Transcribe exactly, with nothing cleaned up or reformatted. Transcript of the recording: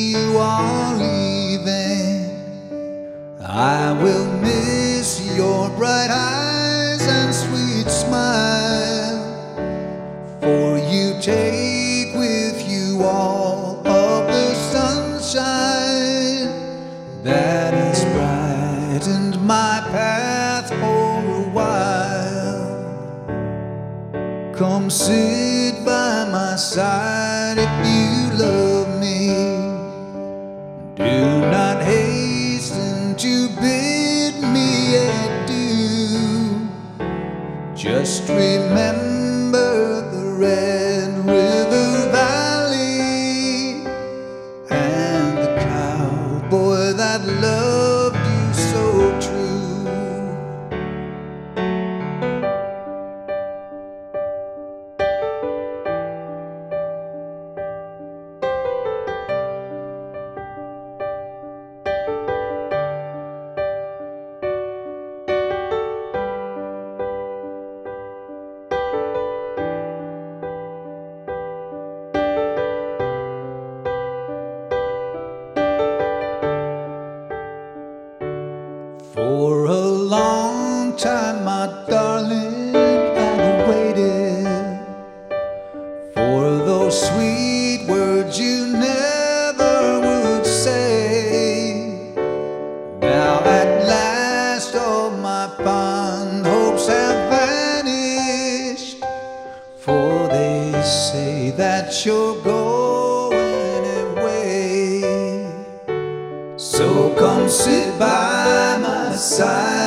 you are leaving. I will miss your bright eyes and sweet smile, for you take with you all of the sunshine that has brightened my path for a while. Come sit by my side if you love me. Do not hasten to bid me adieu. Just remember the Red River Valley and the cowboy that loved you so true. For a long time, my darling, I've waited for those sweet words you never would say. Now at last all my fond hopes have vanished, for they say that you're going away. So come sit by my side